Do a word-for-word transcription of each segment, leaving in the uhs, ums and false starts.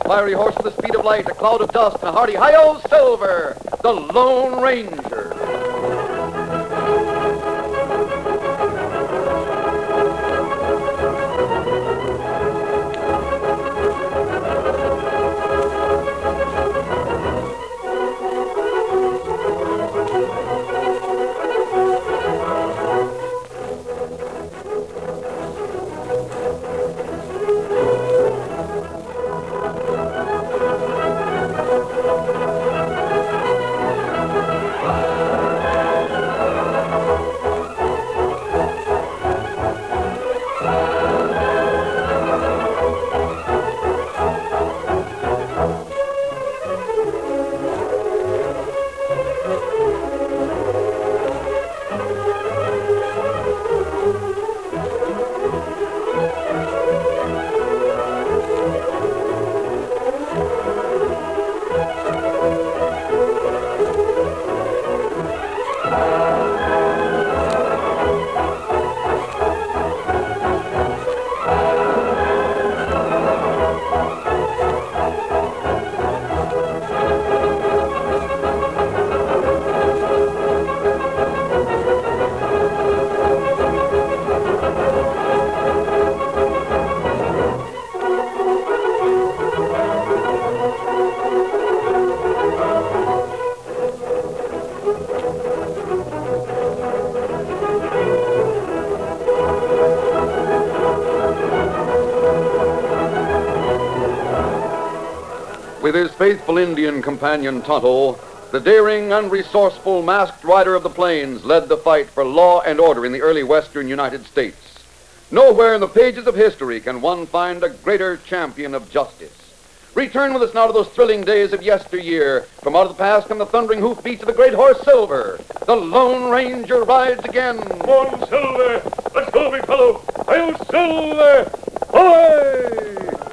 fiery horse with the speed of light, a cloud of dust, and a hearty hi-yo Silver, the Lone Ranger. With his faithful Indian companion Tonto, the daring and resourceful masked rider of the plains led the fight for law and order in the early western United States. Nowhere in the pages of history can one find a greater champion of justice. Return with us now to those thrilling days of yesteryear. From out of the past come the thundering hoofbeats of the great horse Silver. The Lone Ranger rides again. Come on, Silver. Let's go, big fellow. Hail, Silver. Away!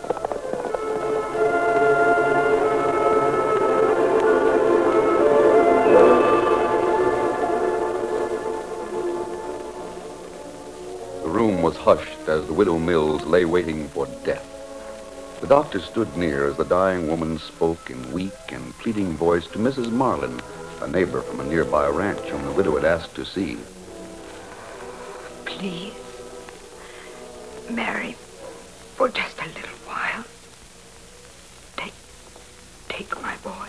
The room was hushed as the widow Mills lay waiting for death. The doctor stood near as the dying woman spoke in weak and pleading voice to Missus Marlin, a neighbor from a nearby ranch whom the widow had asked to see. Please, Mary, for just a little while, take, take my boy,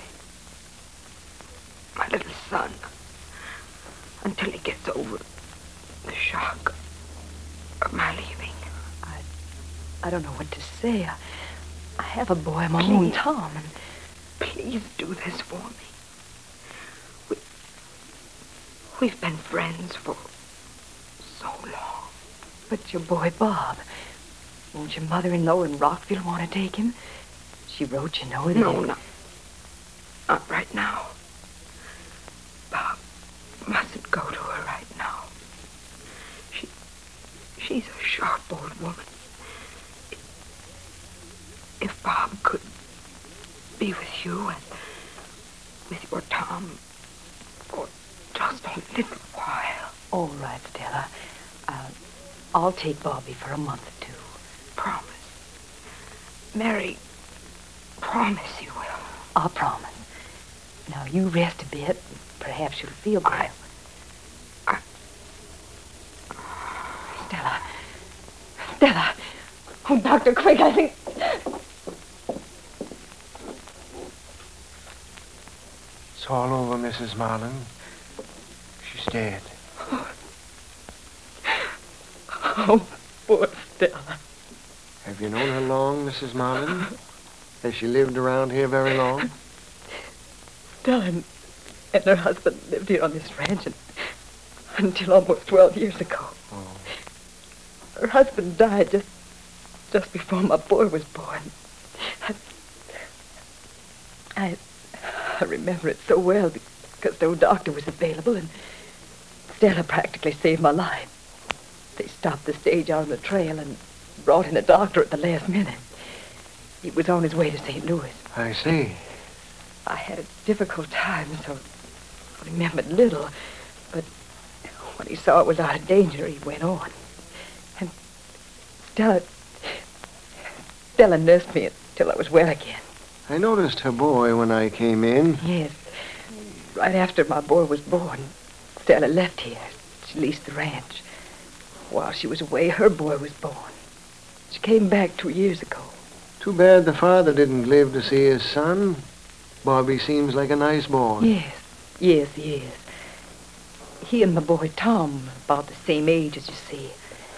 my little son, until he gets over the shock of my leaving. I, I don't know what to say. I, I have a boy of my Please. own, Tom, and Please do this for me. We, we've been friends for so long. but your boy Bob, won't your mother-in-law in Rockville want to take him? She wrote, you know. That No, it... not, not right now. Bob mustn't go to her right now. She, she's a sharp old woman. If Bob could be with you and with your Tom for just a little while. All right, Stella. Uh, I'll take Bobby for a month or two. Promise. Mary, promise you will. I'll promise. Now, you rest a bit, and perhaps you'll feel better. I... Stella. Stella. Oh, Doctor, quick, I think... It's all over, Missus Marlin. She's dead. Oh, poor Stella. Have you known her long, Missus Marlin? Has she lived around here very long? Stella and, and her husband lived here on this ranch and, until almost twelve years ago. Oh. Her husband died just just before my boy was born. I, I, I remember it so well because no doctor was available, and Stella practically saved my life. They stopped the stage out on the trail and brought in a doctor at the last minute. He was on his way to Saint Louis. I see. I had a difficult time, so I remembered little. But when he saw it was out of danger, he went on. And Stella... Stella nursed me until I was well again. I noticed her boy when I came in. Yes. Right after my boy was born, Stella left here. She leased the ranch. While she was away, her boy was born. She came back two years ago. Too bad the father didn't live to see his son. Bobby seems like a nice boy. Yes, yes, he is. He and my boy Tom are about the same age, as you see.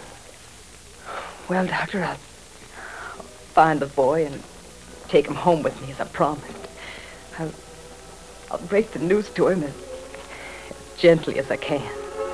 Well, Doctor, I'll find the boy and take him home with me, as I promised. I'll, I'll break the news to him as, as gently as I can.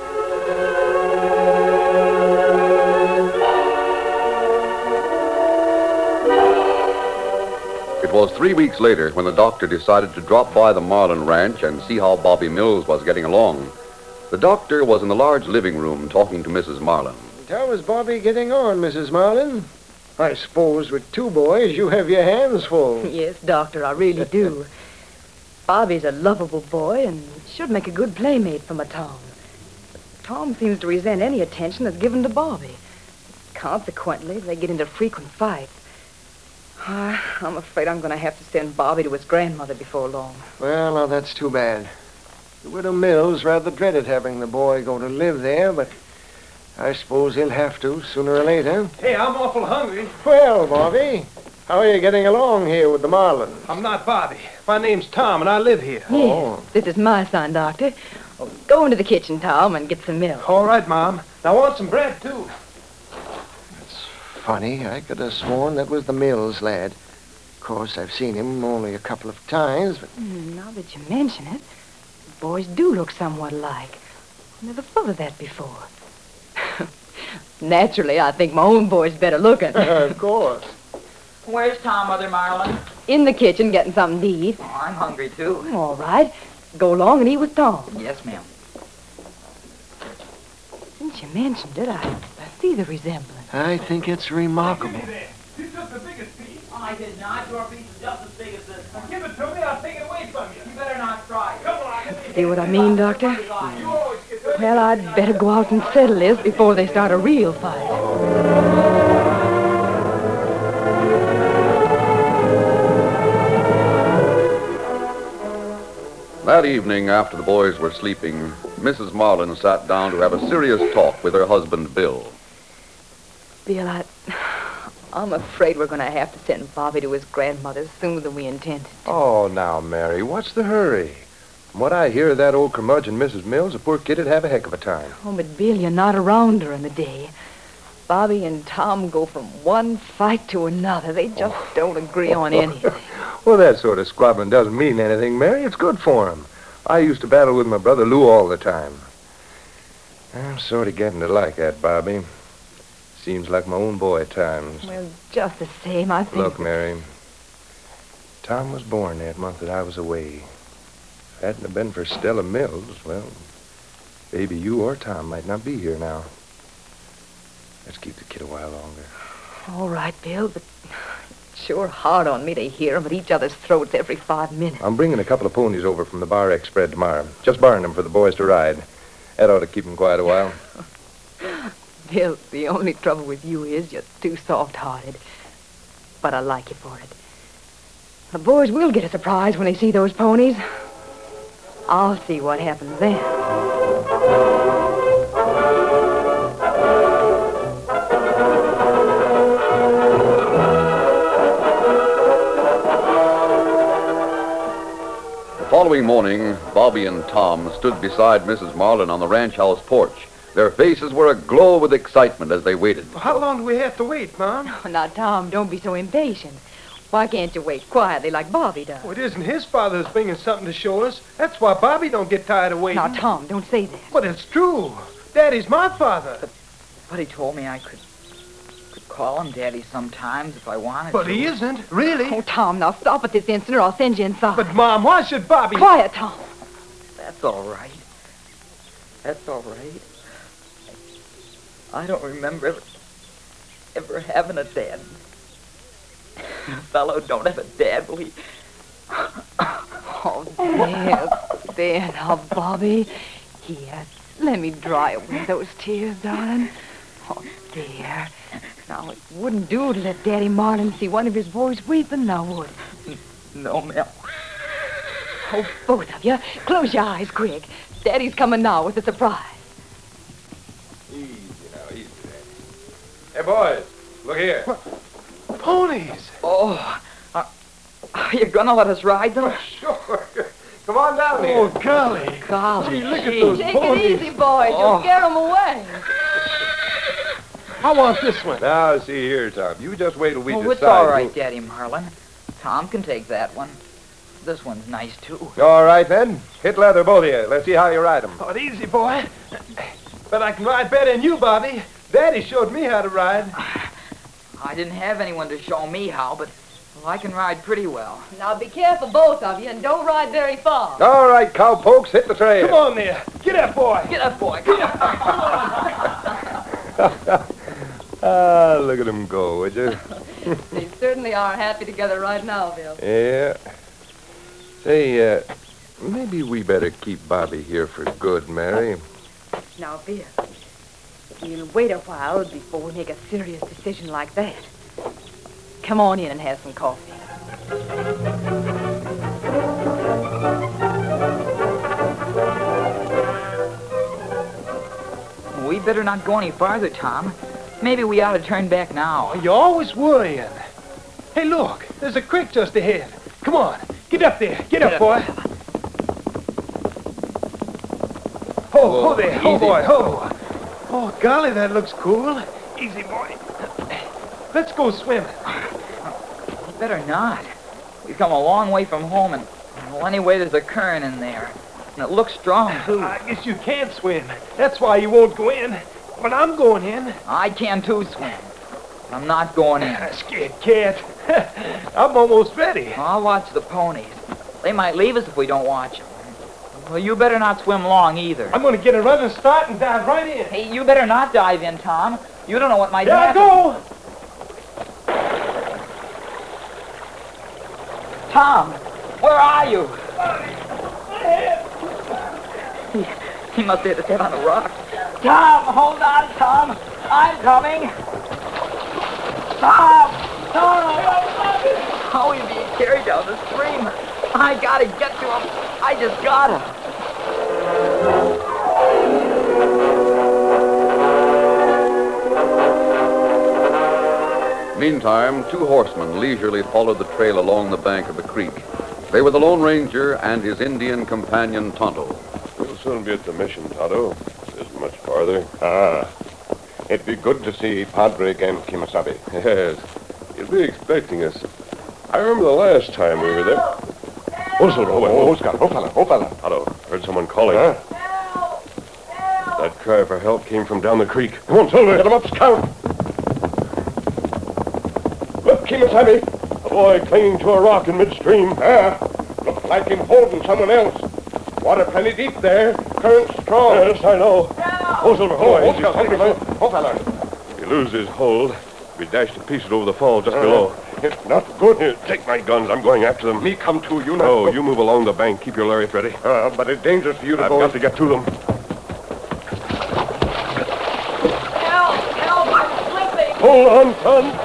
It was three weeks later when the doctor decided to drop by the Marlin Ranch and see how Bobby Mills was getting along. The doctor was in the large living room talking to Missus Marlin. How is Bobby getting on, Missus Marlin? I suppose with two boys you have your hands full. Yes, Doctor, I really do. Bobby's a lovable boy and should make a good playmate for my Tom. But Tom seems to resent any attention that's given to Bobby. Consequently, they get into frequent fights. Uh, I'm afraid I'm going to have to send Bobby to his grandmother before long. Well, now that's too bad. The widow Mills rather dreaded having the boy go to live there, but I suppose he'll have to sooner or later. Hey, I'm awful hungry. Well, Bobby, how are you getting along here with the Marlins? I'm not Bobby. My name's Tom, and I live here. Oh. Yes, this is my son, Doctor. Oh, go into the kitchen, Tom, and get some milk. All right, Mom. I want some bread, too. Funny, I could have sworn that was the Mills lad. Of course, I've seen him only a couple of times, but... Mm, Now that you mention it, the boys do look somewhat alike. I never thought of that before. Naturally, I think my own boy's better looking. Of course. Where's Tom, Mother Marlin? In the kitchen getting something to eat. Oh, I'm hungry, too. All right. Go along and eat with Tom. Yes, ma'am. Since you mentioned it, I, I see the resemblance. I think it's remarkable. You took the biggest piece. I did not. Your piece is just as big as this one. Give it to me. I'll take it away from you. You better not try. Come on. See what I mean, Doctor? You always get the... Well, I'd better go out and settle this before they start a real fight. That evening, after the boys were sleeping, Missus Marlin sat down to have a serious talk with her husband, Bill. Bill, I, I'm afraid we're going to have to send Bobby to his grandmother sooner than we intended. Oh, now, Mary, what's the hurry? From what I hear of that old curmudgeon, Missus Mills, the poor kid'd have a heck of a time. Oh, but Bill, you're not around during the day. Bobby and Tom go from one fight to another. They just Oh. don't agree on anything. Well, that sort of squabbling doesn't mean anything, Mary. It's good for 'em. I used to battle with my brother Lou all the time. I'm sort of getting to like that, Bobby. Seems like my own boy at times. Well, just the same, I think... Look, Mary, Tom was born that month that I was away. If it hadn't have been for Stella Mills, well, maybe you or Tom might not be here now. Let's keep the kid a while longer. All right, Bill, but it's sure hard on me to hear 'em at each other's throats every five minutes. I'm bringing a couple of ponies over from the Bar X spread tomorrow. Just borrowing them for the boys to ride. That ought to keep them quiet a while. Bill, the only trouble with you is you're too soft-hearted. But I like you for it. The boys will get a surprise when they see those ponies. I'll see what happens then. The following morning, Bobby and Tom stood beside Missus Marlin on the ranch house porch. Their faces were aglow with excitement as they waited. Well, how long do we have to wait, Mom? Oh, now, Tom, don't be so impatient. Why can't you wait quietly like Bobby does? Well, it isn't his father that's bringing something to show us. That's why Bobby don't get tired of waiting. Now, Tom, don't say that. But it's true. Daddy's my father. But he told me I could could call him Daddy sometimes if I wanted But to. he isn't, really. Oh, Tom, now stop at this instant or I'll send you inside. But, Mom, why should Bobby... Quiet, Tom. That's all right. That's all right. I don't remember ever, ever having a dad. A fellow don't have a dad, will he? Oh, there, there now, Bobby. Here, let me dry away those tears, darling. Oh, there. Now, it wouldn't do to let Daddy Marlin see one of his boys weeping, now would it? No, ma'am. Oh, both of you. Close your eyes, quick. Daddy's coming now with a surprise. Easy now, easy there. Hey, boys, look here. Ponies. Oh, are, are you gonna let us ride them? Sure. Come on down here. Oh, golly. Golly, Gee, look at gee. those Take ponies. it easy, boys. Oh. You'll scare them away. I want this one. Now, see here, Tom. You just wait till we Oh, decide. it's all right, who- Daddy Marlin. Tom can take that one. This one's nice, too. All right, then. Hit leather, both of you. Let's see how you ride them. Oh, easy, boy. But I can ride better than you, Bobby. Daddy showed me how to ride. I didn't have anyone to show me how, but well, I can ride pretty well. Now be careful, both of you, and don't ride very far. All right, cowpokes, hit the trail. Come on there. Get up, boy. Get up, boy. Come on. Ah, look at them go, would you? They certainly are happy together right now, Bill. Yeah. Say, uh, maybe we better keep Bobby here for good, Mary. Now, Bill, we'll wait a while before we make a serious decision like that. Come on in and have some coffee. We better not go any farther, Tom. Maybe we ought to turn back now. You're always worrying. Hey, look. There's a creek just ahead. Come on. Get up there. Get, up, up. boy. Oh, oh there. Oh, Easy. boy. Oh. Oh, golly, that looks cool. Easy, boy. Let's go swimming. We better not. We've come a long way from home, and well, anyway, there's a current in there. And it looks strong, too. I guess you can't swim. That's why you won't go in. But I'm going in. I can, too, swim. I'm not going in. A scared cat. I'm almost ready. I'll watch the ponies. They might leave us if we don't watch them. Well, you better not swim long, either. I'm going to get a running start and dive right in. Hey, you better not dive in, Tom. You don't know what might Here I happen. go. Tom, where are you? He, he must have hit his head on a rock. Tom, hold on, Tom. I'm coming. Tom! Tom! How are you being carried down the stream? I gotta get to him. I just gotta. Meantime, two horsemen leisurely followed the trail along the bank of the creek. They were the Lone Ranger and his Indian companion, Tonto. We'll soon be at the mission, Tonto. It isn't much farther. Ah. It'd be good to see Padre again, Kimasabi. Yes. He'll be expecting us. I remember the last time we were there. Oh, so, oh, Oh, oh, Oscar, oh, fella, oh, fella. Tonto, heard someone calling. Huh? That cry for help came from down the creek. Come on, Silver. Get him up, Scout. Look, Kimasabi. A boy clinging to a rock in midstream. Ah, looks like him holding someone else. Water plenty deep there. Current strong. Yes, I know. Oh, Silver, Oh, hold on. Oscar, Easy, oh, Silver. oh, fella. If he loses his hold, we dash to pieces over the fall just Uh, below. It's not good. Here, take my guns. I'm going after them. Me come to you now. No, you move along the bank. Keep your lariat ready. Uh, but it's dangerous for you to I've go. got to get to them. Help! Help! I'm slipping! Hold on, son.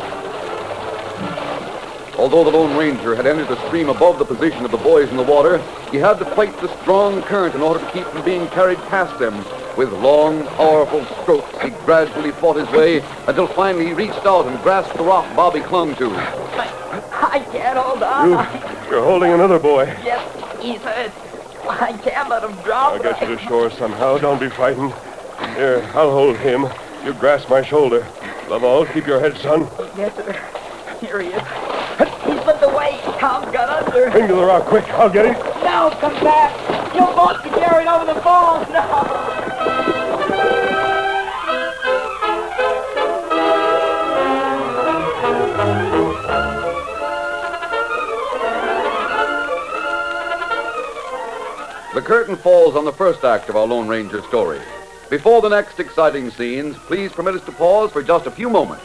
Although the Lone Ranger had entered the stream above the position of the boys in the water, he had to fight the strong current in order to keep from being carried past them. With long, powerful strokes, he gradually fought his way until finally he reached out and grasped the rock Bobby clung to. I can't hold on. You, you're holding another boy. Yes, he's hurt. I can't let him drop. I'll get you to shore somehow. Don't be frightened. Here, I'll hold him. You grasp my shoulder. Above all, keep your head, son. Yes, sir. Here he is. He slipped away. Tom's got under. Bring to the rock, quick. I'll get him. No, come back. You'll both be carried over the falls. No. The curtain falls on the first act of our Lone Ranger story. Before the next exciting scenes, please permit us to pause for just a few moments.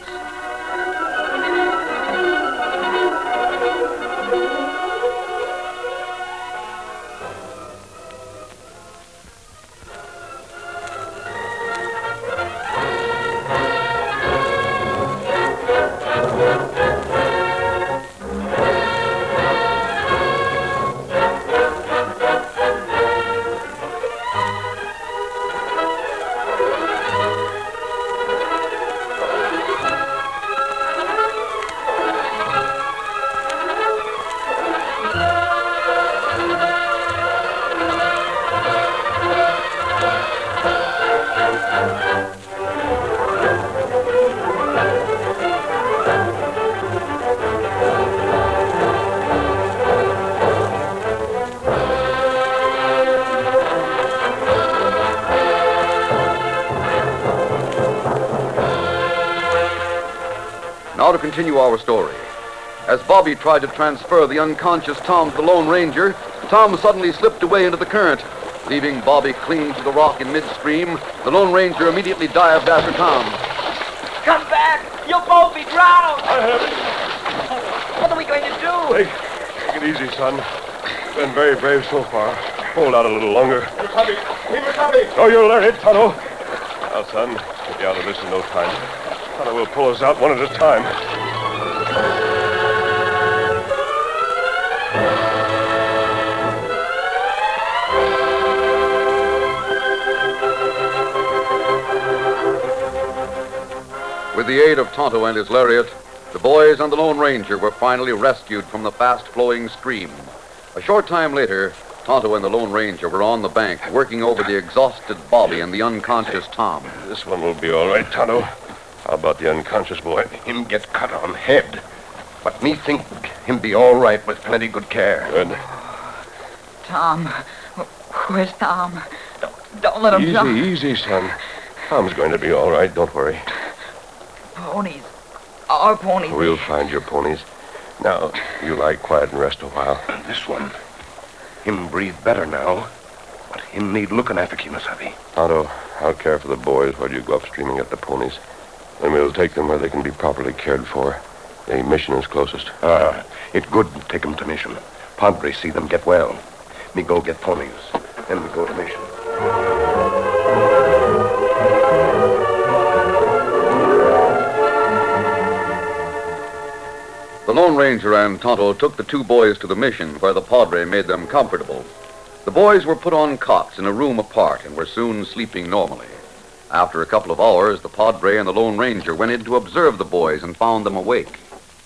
Now to continue our story. As Bobby tried to transfer the unconscious Tom to the Lone Ranger, Tom suddenly slipped away into the current. Leaving Bobby clinging to the rock in midstream, the Lone Ranger immediately dived after Tom. Come back! You'll both be drowned! I have it. What are we going to do? Take, take it easy, son. Been very brave so far. Hold out a little longer. Tommy, keep it, Tommy. Oh, you'll learn it, Tonto. Now, son, get you out of this in no time. Tonto will pull us out one at a time. With the aid of Tonto and his lariat, the boys and the Lone Ranger were finally rescued from the fast-flowing stream. A short time later, Tonto and the Lone Ranger were on the bank, working over the exhausted Bobby and the unconscious Tom. This one will be all right, Tonto. How about the unconscious boy? Him get cut on head. But me think him be all right with plenty good care. Good. Tom. Where's Tom? Don't, don't let him Easy, jump. easy, son. Tom's going to be all right. Don't worry. Ponies. Our ponies. We'll find your ponies. Now, you lie quiet and rest a while. This one, him breathe better now, but him need looking after, Kemosabe. Tonto, I'll care for the boys while you go upstream and get the ponies. Then we'll take them where they can be properly cared for. The mission is closest. Ah, it good take 'em to mission. Padre see them get well. Me go get ponies. Then we go to mission. The Lone Ranger and Tonto took the two boys to the mission where the Padre made them comfortable. The boys were put on cots in a room apart and were soon sleeping normally. After a couple of hours, the Padre and the Lone Ranger went in to observe the boys and found them awake.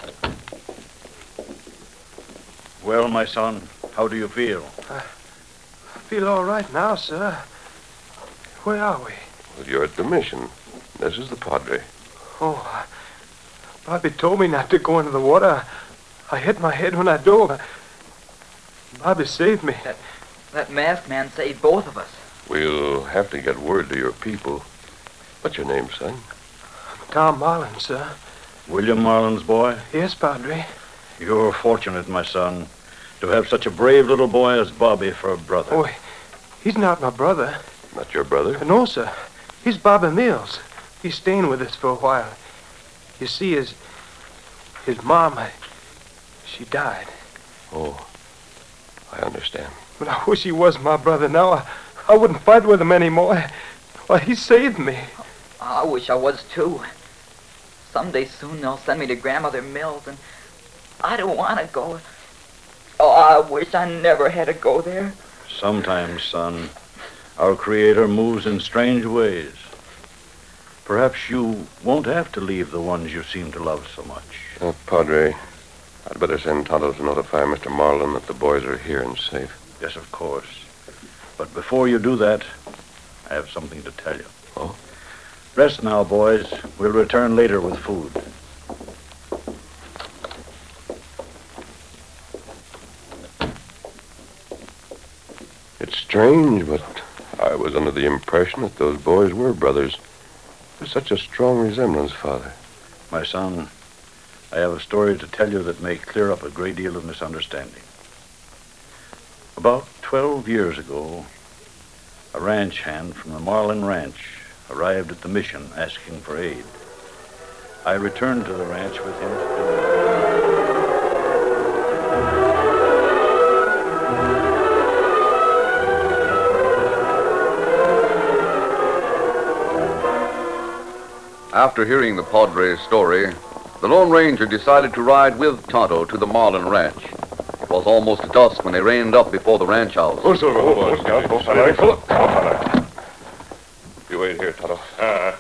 Well, my son, how do you feel? I feel all right now, sir. Where are we? Well, you're at the mission. This is the Padre. Oh, Bobby told me not to go into the water. I hit my head when I dove. Bobby saved me. That, that masked man saved both of us. We'll have to get word to your people. What's your name, son? Tom Marlin, sir. William Marlin's boy? Yes, Padre. You're fortunate, my son, to have such a brave little boy as Bobby for a brother. Oh, he's not my brother. Not your brother? No, sir. He's Bobby Mills. He's staying with us for a while. You see, his his mom, she died. Oh, I understand. But I wish he was my brother now. I, I wouldn't fight with him anymore. Why, he saved me. I wish I was, too. Someday soon they'll send me to Grandmother Mills, and I don't want to go. Oh, I wish I never had to go there. Sometimes, son, our Creator moves in strange ways. Perhaps you won't have to leave the ones you seem to love so much. Uh, Padre, I'd better send Tonto to notify Mister Marlin that the boys are here and safe. Yes, of course. But before you do that, I have something to tell you. Oh? Rest now, boys. We'll return later with food. It's strange, but I was under the impression that those boys were brothers. There's such a strong resemblance, Father. My son, I have a story to tell you that may clear up a great deal of misunderstanding. About twelve years ago, a ranch hand from the Marlin Ranch arrived at the mission asking for aid. I returned to the ranch with him to After hearing the Padre's story, the Lone Ranger decided to ride with Tonto to the Marlin Ranch. It was almost dusk when they reined up before the ranch house. Oh, Silver, hold on. Scout, go, fella. Come on, fella. You wait here, Tonto. Uh,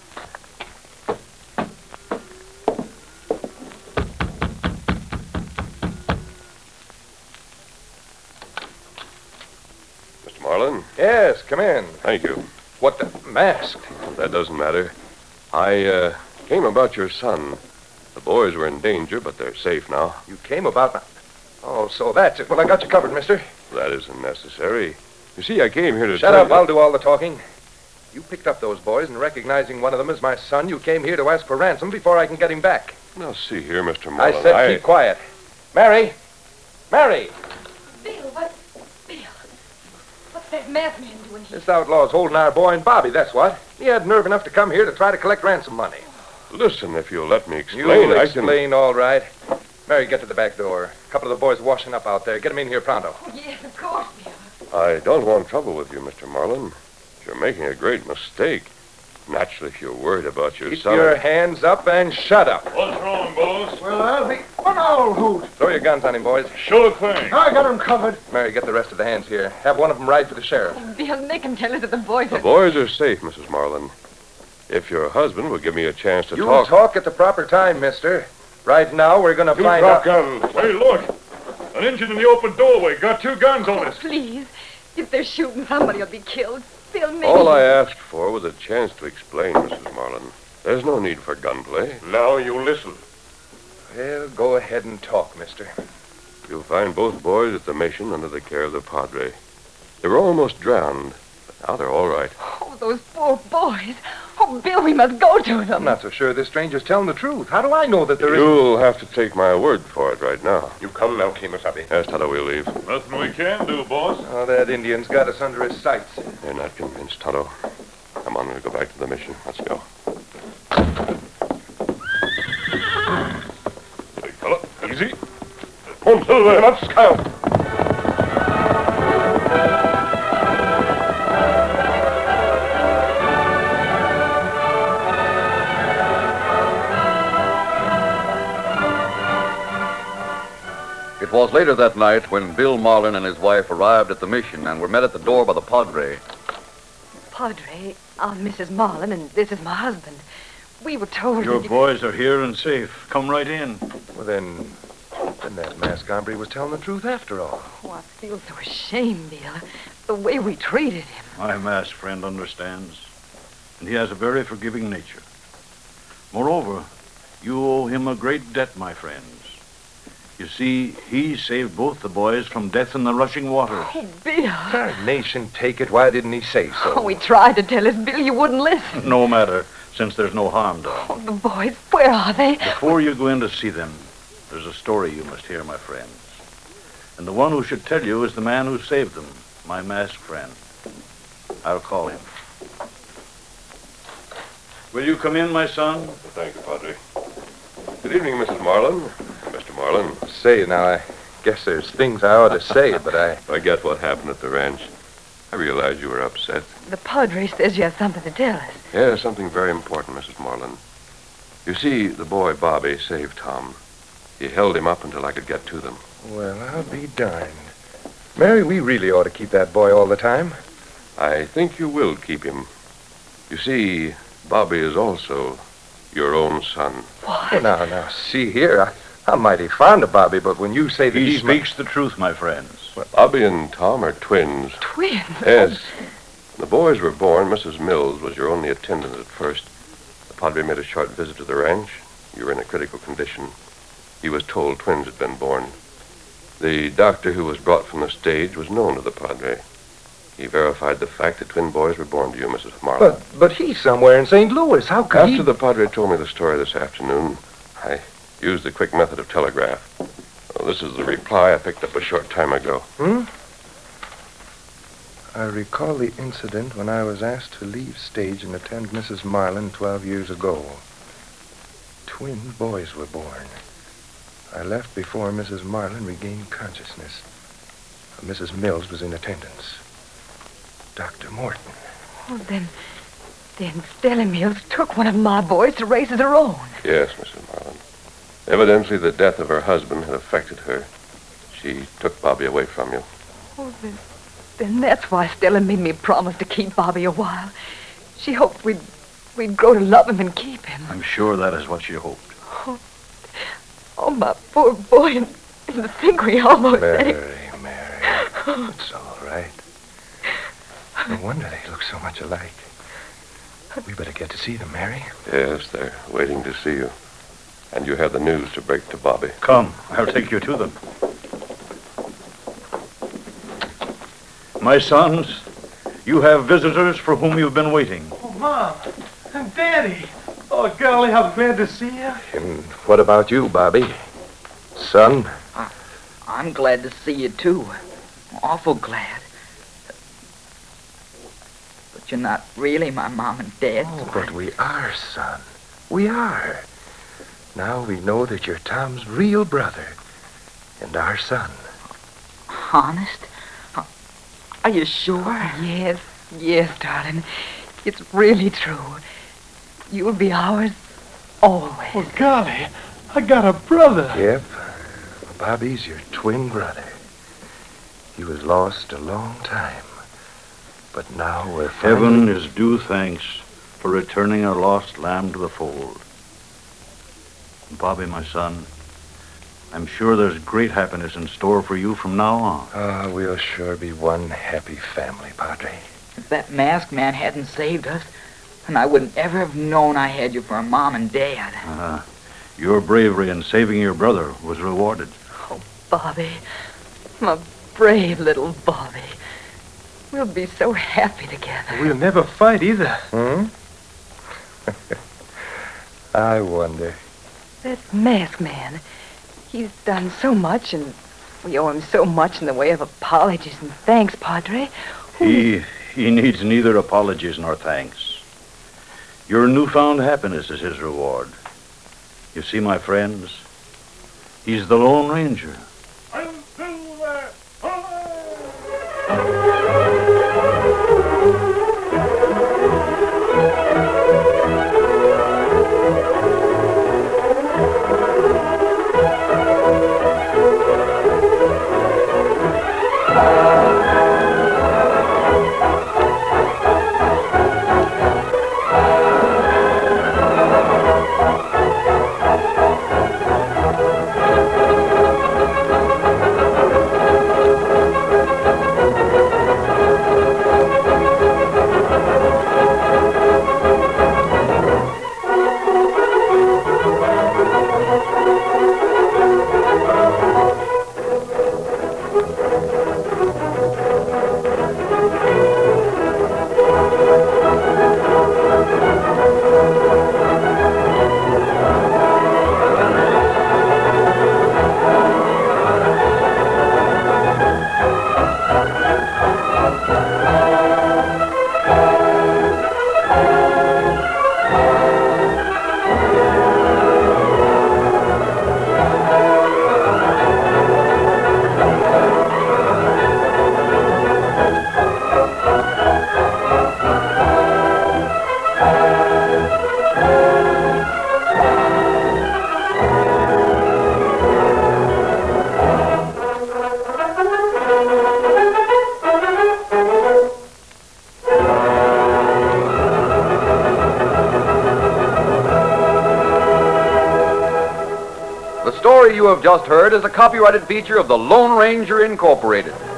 Mister Marlin? Yes, come in. Thank you. What the... Masked? That doesn't matter. I, uh, came about your son. The boys were in danger, but they're safe now. You came about... My... Oh, so that's it. Well, I got you covered, mister. That isn't necessary. You see, I came here to Shut tell up. you... I'll do all the talking. You picked up those boys, and recognizing one of them as my son, you came here to ask for ransom before I can get him back. Now, see here, Mister Marlin. I said keep quiet. Mary! Mary! Bill, what? Bill, what's that masked man doing here? This outlaw's holding our boy and Bobby, that's what. He had nerve enough to come here to try to collect ransom money. Listen, if you'll let me explain, You'll I explain, all right. Mary, get to the back door. A couple of the boys are washing up out there. Get them in here pronto. Oh, yes, of course, Bill. can... I don't want trouble with you, Mister Marlin. You're making a great mistake. Naturally, if you're worried about your Keep son... your hands up and shut up. What's wrong, boss? Well, I'll be... What old hoot? Throw your guns on him, boys. Sure thing. I got him covered. Mary, get the rest of the hands here. Have one of them ride for the sheriff. Bill, Nick can tell us that the boys The are... boys are safe, Missus Marlin. If your husband will give me a chance to You talk... talk at the proper time, mister. Right now, we're going to find out... guns. Hey, look. An engine in the open doorway. Got two guns on it. Please, if they're shooting, somebody will be killed. Bill, maybe... All I asked for was a chance to explain, Missus Marlin. There's no need for gunplay. Now you listen. Well, go ahead and talk, mister. You'll find both boys at the mission under the care of the Padre. They were almost drowned, but now they're all right. Oh, those poor boys. Oh, Bill, we must go to them. I'm not so sure this stranger's telling the truth. How do I know that there isn't... You'll have to take my word for it right now. You come now, Kemosabe. Yes, Tonto, we'll leave. Nothing we can do, boss. Oh, that Indian's got us under his sights. They're not convinced, Tonto. Come on, we'll go back to the mission. Let's go. Big fella, easy. One to the left, scout. It was later that night when Bill Marlin and his wife arrived at the mission and were met at the door by the Padre. Padre, I'm Missus Marlin, and this is my husband. We were told... Your that you- boys are here and safe. Come right in. Well, then... Then that masked hombre was telling the truth after all. Oh, I feel so ashamed, Bill. The way we treated him. My masked friend understands, and he has a very forgiving nature. Moreover, you owe him a great debt, my friends. You see, he saved both the boys from death in the rushing water. Oh, Bill. Our nation take it. Why didn't he say so? Oh, we tried to tell us, Bill. You wouldn't listen. No matter, since there's no harm done. Oh, the boys, where are they? Before you go in to see them, there's a story you must hear, my friends. And the one who should tell you is the man who saved them, my masked friend. I'll call him. Will you come in, my son? Thank you, Padre. Good evening, Missus Marlin. Mister Marlin. Say, now, I guess there's things I ought to say, but I... I get what happened at the ranch. I realize you were upset. The Padre says you have something to tell us. Yeah, something very important, Missus Marlin. You see, the boy Bobby saved Tom. He held him up until I could get to them. Well, I'll be darned. Mary, we really ought to keep that boy all the time. I think you will keep him. You see, Bobby is also your own son. What? Well, now, now, see here. I, I'm mighty fond of Bobby, but when you say that He he's my- speaks the truth, my friends. Bobby and Tom are twins. Twins? Yes. The boys were born. Missus Mills was your only attendant at first. The Padre made a short visit to the ranch. You were in a critical condition. He was told twins had been born. The doctor who was brought from the stage was known to the Padre. He verified the fact that twin boys were born to you, Missus Marlin. But, but he's somewhere in Saint Louis. How could After he... the Padre told me the story this afternoon, I used the quick method of telegraph. Well, this is the reply I picked up a short time ago. Hmm? I recall the incident when I was asked to leave stage and attend Missus Marlin twelve years ago. Twin boys were born. I left before Missus Marlin regained consciousness. Missus Mills was in attendance. Doctor Morton. Oh, then... Then Stella Mills took one of my boys to raise as her own. Yes, Missus Marlin. Evidently, the death of her husband had affected her. She took Bobby away from you. Oh, then... Then that's why Stella made me promise to keep Bobby a while. She hoped we'd... We'd grow to love him and keep him. I'm sure that is what she hoped. Oh, my poor boy, and, and to think we almost had Mary, him. Mary. It's all right. No wonder they look so much alike. We better get to see them, Mary. Yes, they're waiting to see you. And you have the news to break to Bobby. Come, I'll take you to them. My sons, you have visitors for whom you've been waiting. Oh, Mom. And Daddy. Oh, Oh, golly, I'm glad to see you. And what about you, Bobby? Son? I, I'm glad to see you, too. Awful glad. But you're not really my mom and dad. Oh, but we are, son. We are. Now we know that you're Tom's real brother and our son. Honest? Are you sure? Yes, yes, darling. It's really true. You'll be ours always. Oh, golly, I got a brother. Yep. Bobby's your twin brother. He was lost a long time. But now we're Heaven finally... is due thanks for returning our lost lamb to the fold. Bobby, my son, I'm sure there's great happiness in store for you from now on. Ah, oh, we'll sure be one happy family, Padre. If that masked man hadn't saved us, and I wouldn't ever have known I had you for a mom and dad. Uh, your bravery in saving your brother was rewarded. Oh, Bobby. My brave little Bobby. We'll be so happy together. We'll never fight either. Hmm? I wonder. That masked man, he's done so much, and we owe him so much in the way of apologies and thanks, Padre. He, he needs neither apologies nor thanks. Your newfound happiness is his reward. You see, my friends, he's the Lone Ranger. You have just heard is a copyrighted feature of the Lone Ranger Incorporated.